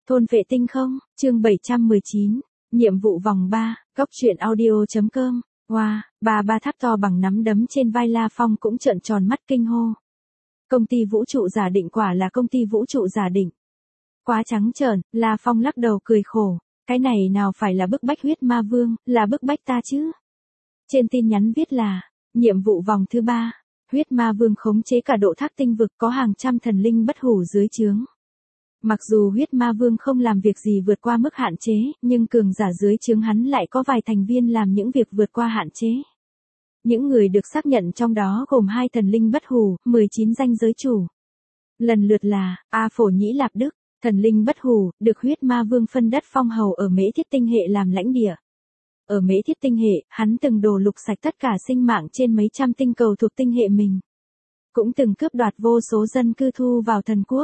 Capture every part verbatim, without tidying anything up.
Thôn vệ tinh không, chương bảy trăm mười chín, nhiệm vụ vòng ba, góc truyện audio.com, wow, bà ba tháp to bằng nắm đấm trên vai La Phong cũng trợn tròn mắt kinh hô. Công ty vũ trụ giả định quả là công ty vũ trụ giả định. Quá trắng trợn, La Phong lắc đầu cười khổ, cái này nào phải là bức bách huyết ma vương, là bức bách ta chứ. Trên tin nhắn viết là, nhiệm vụ vòng thứ ba, huyết ma vương khống chế cả độ thác tinh vực có hàng trăm thần linh bất hủ dưới trướng. Mặc dù huyết ma vương không làm việc gì vượt qua mức hạn chế, nhưng cường giả dưới trướng hắn lại có vài thành viên làm những việc vượt qua hạn chế. Những người được xác nhận trong đó gồm hai thần linh bất hủ, mười chín danh giới chủ. Lần lượt là, A Phổ Nhĩ Lạp Đức, thần linh bất hủ, được huyết ma vương phân đất phong hầu ở Mễ Thiết Tinh hệ làm lãnh địa. Ở Mễ Thiết Tinh hệ, hắn từng đổ lục sạch tất cả sinh mạng trên mấy trăm tinh cầu thuộc tinh hệ mình. Cũng từng cướp đoạt vô số dân cư thu vào thần quốc.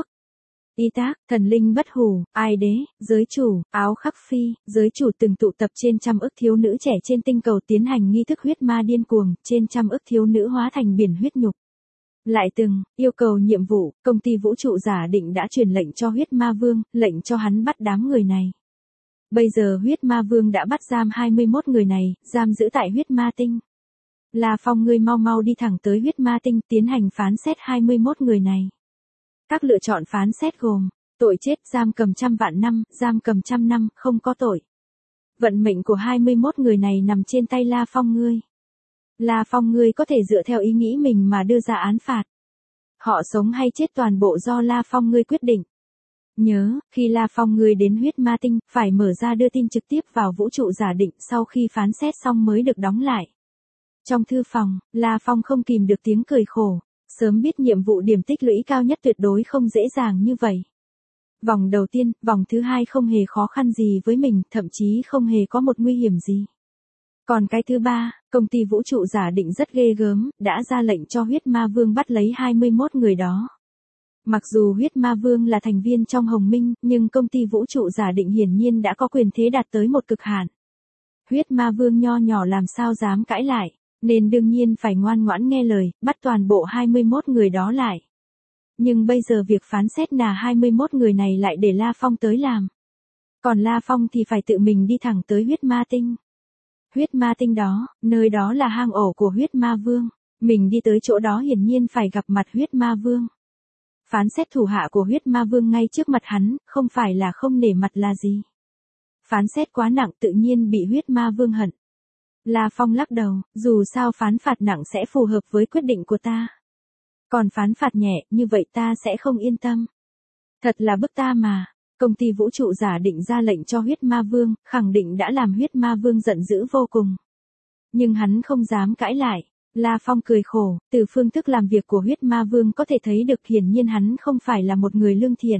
Y Tác, thần linh bất hủ, Ai Đế, giới chủ, Áo Khắc Phi, giới chủ từng tụ tập trên trăm ức thiếu nữ trẻ trên tinh cầu tiến hành nghi thức huyết ma điên cuồng, trên trăm ức thiếu nữ hóa thành biển huyết nhục. Lại từng, yêu cầu nhiệm vụ, công ty vũ trụ giả định đã truyền lệnh cho huyết ma vương, lệnh cho hắn bắt đám người này. Bây giờ huyết ma vương đã bắt giam hai mươi mốt người này, giam giữ tại huyết ma tinh. La Phong ngươi mau mau đi thẳng tới huyết ma tinh tiến hành phán xét hai mươi mốt người này. Các lựa chọn phán xét gồm, tội chết, giam cầm trăm vạn năm, giam cầm trăm năm, không có tội. Vận mệnh của hai mươi mốt người này nằm trên tay La Phong ngươi. La Phong ngươi có thể dựa theo ý nghĩ mình mà đưa ra án phạt. Họ sống hay chết toàn bộ do La Phong ngươi quyết định. Nhớ, khi La Phong ngươi đến huyết ma tinh, phải mở ra đưa tin trực tiếp vào vũ trụ giả định sau khi phán xét xong mới được đóng lại. Trong thư phòng, La Phong không kìm được tiếng cười khổ. Sớm biết nhiệm vụ điểm tích lũy cao nhất tuyệt đối không dễ dàng như vậy. Vòng đầu tiên, vòng thứ hai không hề khó khăn gì với mình, thậm chí không hề có một nguy hiểm gì. Còn cái thứ ba, công ty vũ trụ giả định rất ghê gớm, đã ra lệnh cho huyết ma vương bắt lấy hai mươi mốt người đó. Mặc dù huyết ma vương là thành viên trong Hồng Minh, nhưng công ty vũ trụ giả định hiển nhiên đã có quyền thế đạt tới một cực hạn. Huyết ma vương nho nhỏ làm sao dám cãi lại. Nên đương nhiên phải ngoan ngoãn nghe lời, bắt toàn bộ hai mươi mốt người đó lại. Nhưng bây giờ việc phán xét là hai mươi mốt người này lại để La Phong tới làm. Còn La Phong thì phải tự mình đi thẳng tới huyết ma tinh. Huyết ma tinh đó, nơi đó là hang ổ của huyết ma vương. Mình đi tới chỗ đó hiển nhiên phải gặp mặt huyết ma vương. Phán xét thủ hạ của huyết ma vương ngay trước mặt hắn, không phải là không nể mặt là gì. Phán xét quá nặng tự nhiên bị huyết ma vương hận. La Phong lắc đầu, dù sao phán phạt nặng sẽ phù hợp với quyết định của ta. Còn phán phạt nhẹ, như vậy ta sẽ không yên tâm. Thật là bức ta mà. Công ty vũ trụ giả định ra lệnh cho huyết ma vương, khẳng định đã làm huyết ma vương giận dữ vô cùng. Nhưng hắn không dám cãi lại. La Phong cười khổ, từ phương thức làm việc của huyết ma vương có thể thấy được hiển nhiên hắn không phải là một người lương thiện.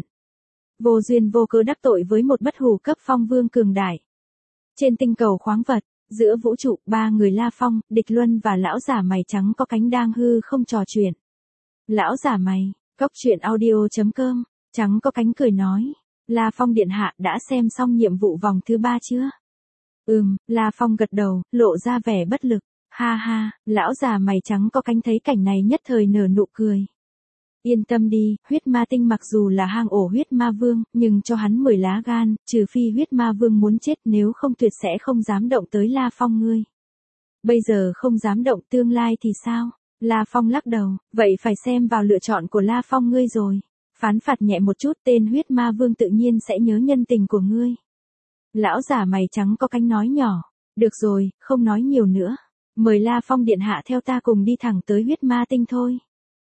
Vô duyên vô cớ đắc tội với một bất hủ cấp phong vương cường đại. Trên tinh cầu khoáng vật. Giữa vũ trụ, ba người La Phong, Địch Luân và lão giả mày trắng có cánh đang hư không trò chuyện. Lão giả mày, góc truyện audio.com, trắng có cánh cười nói. La Phong điện hạ đã xem xong nhiệm vụ vòng thứ ba chưa? Ừm, La Phong gật đầu, lộ ra vẻ bất lực. Ha ha, lão già mày trắng có cánh thấy cảnh này nhất thời nở nụ cười. Yên tâm đi, huyết ma tinh mặc dù là hang ổ huyết ma vương, nhưng cho hắn mười lá gan, trừ phi huyết ma vương muốn chết, nếu không tuyệt sẽ không dám động tới La Phong ngươi. Bây giờ không dám động, tương lai thì sao? La Phong lắc đầu, vậy phải xem vào lựa chọn của La Phong ngươi rồi. Phán phạt nhẹ một chút, tên huyết ma vương tự nhiên sẽ nhớ nhân tình của ngươi. Lão giả mày trắng có cánh nói nhỏ, được rồi, không nói nhiều nữa. Mời La Phong điện hạ theo ta cùng đi thẳng tới huyết ma tinh thôi.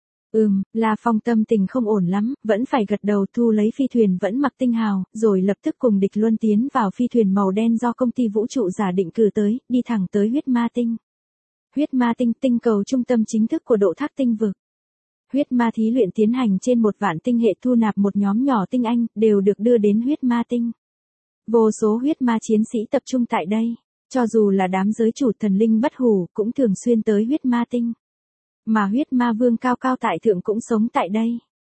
Ừm, La Phong tâm tình không ổn lắm, vẫn phải gật đầu thu lấy phi thuyền vẫn mặc tinh hào, rồi lập tức cùng Địch Luân tiến vào phi thuyền màu đen do công ty vũ trụ giả định cử tới, đi thẳng tới huyết ma tinh. Huyết ma tinh, tinh cầu trung tâm chính thức của độ thác tinh vực. Huyết ma thí luyện tiến hành trên một vạn tinh hệ thu nạp một nhóm nhỏ tinh anh, đều được đưa đến huyết ma tinh. Vô số huyết ma chiến sĩ tập trung tại đây, cho dù là đám giới chủ thần linh bất hủ cũng thường xuyên tới huyết ma tinh. Mà huyết ma vương cao cao tại thượng cũng sống tại đây.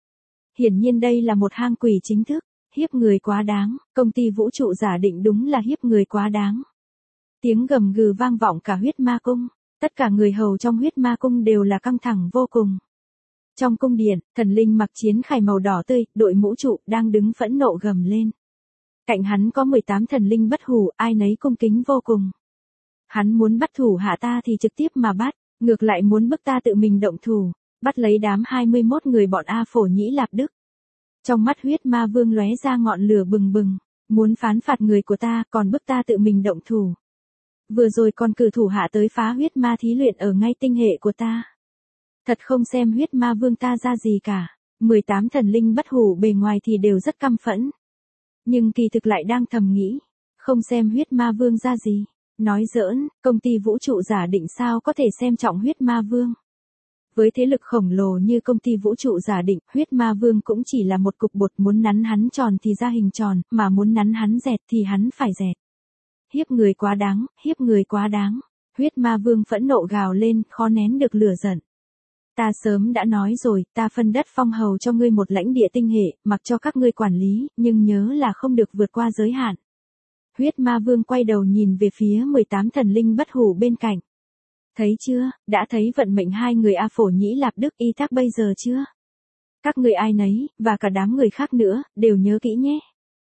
Hiển nhiên đây là một hang quỷ chính thức, hiếp người quá đáng, công ty vũ trụ giả định đúng là hiếp người quá đáng. Tiếng gầm gừ vang vọng cả huyết ma cung, tất cả người hầu trong huyết ma cung đều là căng thẳng vô cùng. Trong cung điện, thần linh mặc chiến khải màu đỏ tươi, đội mũ trụ, đang đứng phẫn nộ gầm lên. Cạnh hắn có mười tám thần linh bất hủ, ai nấy cung kính vô cùng. Hắn muốn bắt thủ hạ ta thì trực tiếp mà bắt, ngược lại muốn bức ta tự mình động thủ, bắt lấy đám hai mươi mốt người bọn A Phổ Nhĩ Lạp Đức. Trong mắt huyết ma vương lóe ra ngọn lửa bừng bừng, muốn phán phạt người của ta còn bức ta tự mình động thủ. Vừa rồi còn cử thủ hạ tới phá huyết ma thí luyện ở ngay tinh hệ của ta. Thật không xem huyết ma vương ta ra gì cả, mười tám thần linh bất hủ bề ngoài thì đều rất căm phẫn. Nhưng kỳ thực lại đang thầm nghĩ, không xem huyết ma vương ra gì. Nói giỡn, công ty vũ trụ giả định sao có thể xem trọng huyết ma vương. Với thế lực khổng lồ như công ty vũ trụ giả định, huyết ma vương cũng chỉ là một cục bột, muốn nắn hắn tròn thì ra hình tròn, mà muốn nắn hắn dẹt thì hắn phải dẹt. Hiếp người quá đáng, hiếp người quá đáng. Huyết ma vương phẫn nộ gào lên, khó nén được lửa giận. Ta sớm đã nói rồi, ta phân đất phong hầu cho ngươi một lãnh địa tinh hệ, mặc cho các ngươi quản lý, nhưng nhớ là không được vượt qua giới hạn. Huyết ma vương quay đầu nhìn về phía mười tám thần linh bất hủ bên cạnh. Thấy chưa, đã thấy vận mệnh hai người A Phổ Nhĩ Lạp Đức y thác bây giờ chưa? Các người ai nấy, và cả đám người khác nữa, đều nhớ kỹ nhé.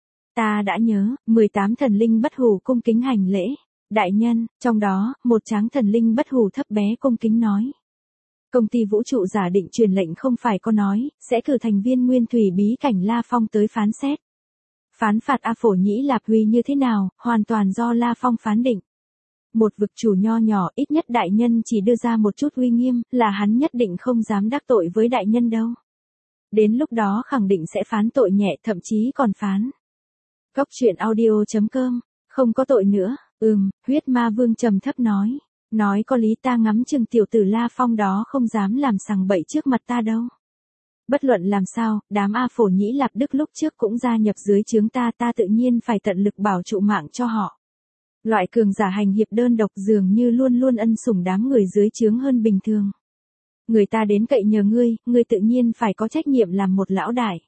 Ta đã nhớ, mười tám thần linh bất hủ cung kính hành lễ. Đại nhân, trong đó, một tráng thần linh bất hủ thấp bé cung kính nói. Công ty vũ trụ giả định truyền lệnh không phải có nói, sẽ cử thành viên nguyên thủy bí cảnh La Phong tới phán xét. Phán phạt A Phổ Nhĩ Lạp Huy như thế nào, hoàn toàn do La Phong phán định. Một vực chủ nho nhỏ, ít nhất đại nhân chỉ đưa ra một chút uy nghiêm, là hắn nhất định không dám đắc tội với đại nhân đâu. Đến lúc đó khẳng định sẽ phán tội nhẹ, thậm chí còn phán. Góc truyện audio chấm com, không có tội nữa, ừm, huyết ma vương trầm thấp nói. Nói có lý, ta ngắm chừng tiểu tử La Phong đó không dám làm sằng bậy trước mặt ta đâu. Bất luận làm sao, đám A Phổ Nhĩ Lạp Đức lúc trước cũng gia nhập dưới trướng ta, ta tự nhiên phải tận lực bảo trụ mạng cho họ. Loại cường giả hành hiệp đơn độc dường như luôn luôn ân sủng đám người dưới trướng hơn bình thường. Người ta đến cậy nhờ ngươi, ngươi tự nhiên phải có trách nhiệm làm một lão đại.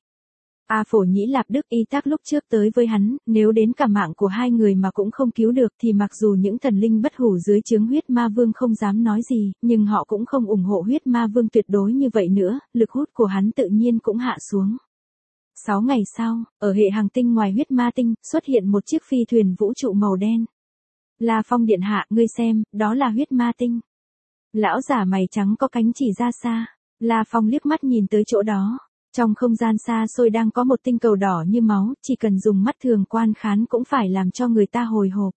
A Phổ Nhĩ Lạp Đức y tác lúc trước tới với hắn, nếu đến cả mạng của hai người mà cũng không cứu được thì mặc dù những thần linh bất hủ dưới trướng huyết ma vương không dám nói gì, nhưng họ cũng không ủng hộ huyết ma vương tuyệt đối như vậy nữa, lực hút của hắn tự nhiên cũng hạ xuống. Sáu ngày sau, ở hệ hành tinh ngoài huyết ma tinh, xuất hiện một chiếc phi thuyền vũ trụ màu đen. La Phong điện hạ, ngươi xem, đó là huyết ma tinh. Lão giả mày trắng có cánh chỉ ra xa. La Phong liếc mắt nhìn tới chỗ đó. Trong không gian xa xôi đang có một tinh cầu đỏ như máu, chỉ cần dùng mắt thường quan khán cũng phải làm cho người ta hồi hộp.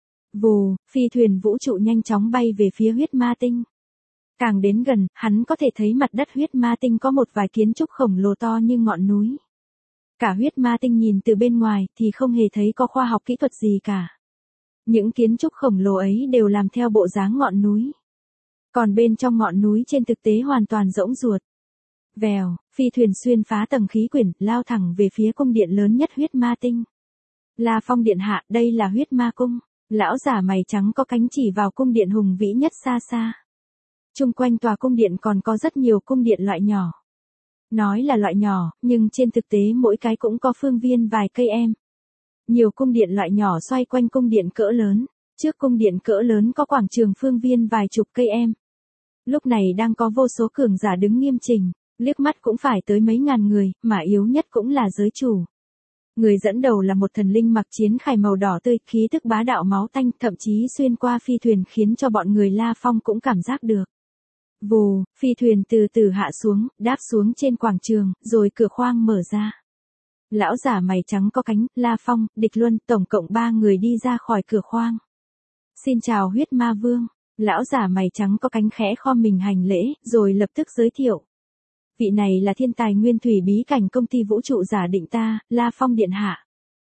Vù, phi thuyền vũ trụ nhanh chóng bay về phía huyết ma tinh. Càng đến gần, hắn có thể thấy mặt đất huyết ma tinh có một vài kiến trúc khổng lồ to như ngọn núi. Cả huyết ma tinh nhìn từ bên ngoài thì không hề thấy có khoa học kỹ thuật gì cả. Những kiến trúc khổng lồ ấy đều làm theo bộ dáng ngọn núi. Còn bên trong ngọn núi trên thực tế hoàn toàn rỗng ruột. Vèo, phi thuyền xuyên phá tầng khí quyển, lao thẳng về phía cung điện lớn nhất huyết ma tinh. La Phong điện hạ, đây là huyết ma cung. Lão giả mày trắng có cánh chỉ vào cung điện hùng vĩ nhất xa xa. Chung quanh tòa cung điện còn có rất nhiều cung điện loại nhỏ. Nói là loại nhỏ, nhưng trên thực tế mỗi cái cũng có phương viên vài cây em. Nhiều cung điện loại nhỏ xoay quanh cung điện cỡ lớn. Trước cung điện cỡ lớn có quảng trường phương viên vài chục cây em. Lúc này đang có vô số cường giả đứng nghiêm chỉnh, liếc mắt cũng phải tới mấy ngàn người, mà yếu nhất cũng là giới chủ. Người dẫn đầu là một thần linh mặc chiến khải màu đỏ tươi, khí tức bá đạo máu tanh, thậm chí xuyên qua phi thuyền khiến cho bọn người La Phong cũng cảm giác được. Vù, phi thuyền từ từ hạ xuống, đáp xuống trên quảng trường, rồi cửa khoang mở ra. Lão giả mày trắng có cánh, La Phong, Địch Luân, tổng cộng ba người đi ra khỏi cửa khoang. Xin chào huyết ma vương. Lão giả mày trắng có cánh khẽ khom mình hành lễ, rồi lập tức giới thiệu. Vị này là thiên tài nguyên thủy bí cảnh công ty vũ trụ giả định ta, La Phong điện hạ.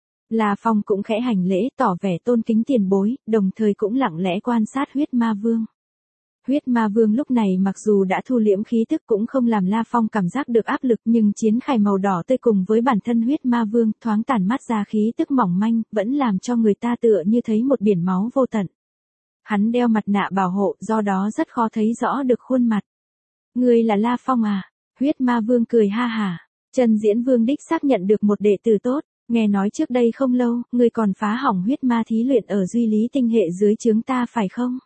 La Phong cũng khẽ hành lễ tỏ vẻ tôn kính tiền bối, đồng thời cũng lặng lẽ quan sát huyết ma vương. Huyết ma vương lúc này mặc dù đã thu liễm khí tức cũng không làm La Phong cảm giác được áp lực, nhưng chiến khải màu đỏ tươi cùng với bản thân huyết ma vương thoáng tản mát ra khí tức mỏng manh, vẫn làm cho người ta tựa như thấy một biển máu vô tận. Hắn đeo mặt nạ bảo hộ, do đó rất khó thấy rõ được khuôn mặt. Ngươi là La Phong à? Huyết ma vương cười ha hả. Trần Diễn Vương đích xác nhận được một đệ tử tốt, nghe nói trước đây không lâu, ngươi còn phá hỏng huyết ma thí luyện ở duy lý tinh hệ dưới trướng ta phải không?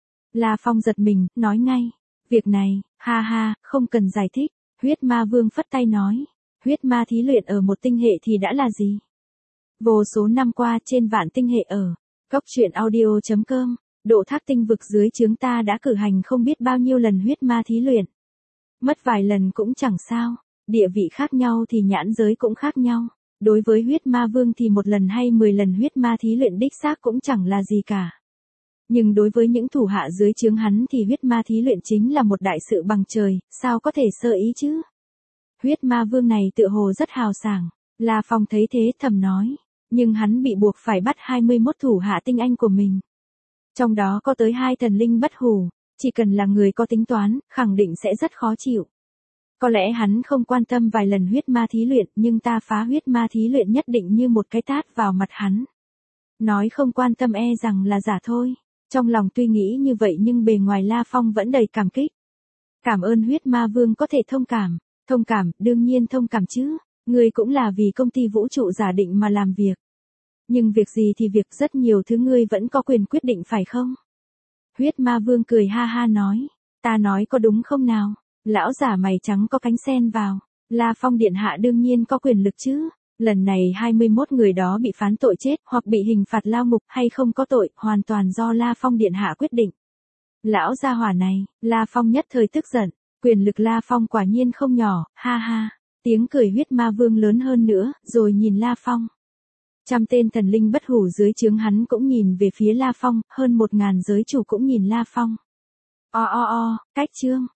La Phong giật mình, nói ngay. Việc này, ha ha, không cần giải thích. Huyết ma vương phất tay nói. Huyết ma thí luyện ở một tinh hệ thì đã là gì? Vô số năm qua trên vạn tinh hệ ở Cốc truyện audio.com, độ thác tinh vực dưới trướng ta đã cử hành không biết bao nhiêu lần huyết ma thí luyện. Mất vài lần cũng chẳng sao, địa vị khác nhau thì nhãn giới cũng khác nhau. Đối với huyết ma vương thì một lần hay mười lần huyết ma thí luyện đích xác cũng chẳng là gì cả. Nhưng đối với những thủ hạ dưới trướng hắn thì huyết ma thí luyện chính là một đại sự bằng trời, sao có thể sơ ý chứ? Huyết ma vương này tựa hồ rất hào sảng, La Phong thấy thế thầm nói, nhưng hắn bị buộc phải bắt hai mươi mốt thủ hạ tinh anh của mình. Trong đó có tới hai thần linh bất hủ, chỉ cần là người có tính toán, khẳng định sẽ rất khó chịu. Có lẽ hắn không quan tâm vài lần huyết ma thí luyện, nhưng ta phá huyết ma thí luyện nhất định như một cái tát vào mặt hắn. Nói không quan tâm e rằng là giả thôi. Trong lòng tuy nghĩ như vậy nhưng bề ngoài La Phong vẫn đầy cảm kích. Cảm ơn huyết ma vương có thể thông cảm. Thông cảm, đương nhiên thông cảm chứ. Ngươi cũng là vì công ty vũ trụ giả định mà làm việc. Nhưng việc gì thì việc, rất nhiều thứ ngươi vẫn có quyền quyết định phải không? Huyết ma vương cười ha ha nói. Ta nói có đúng không nào? Lão giả mày trắng có cánh sen vào. La Phong điện hạ đương nhiên có quyền lực chứ. Lần này hai mươi mốt người đó bị phán tội chết hoặc bị hình phạt lao ngục hay không có tội, hoàn toàn do La Phong điện hạ quyết định. Lão gia hỏa này, La Phong nhất thời tức giận. Quyền lực La Phong quả nhiên không nhỏ, ha ha. Tiếng cười huyết ma vương lớn hơn nữa, rồi nhìn La Phong. Trăm tên thần linh bất hủ dưới trướng hắn cũng nhìn về phía La Phong, hơn một ngàn giới chủ cũng nhìn La Phong. O o o, cách chương.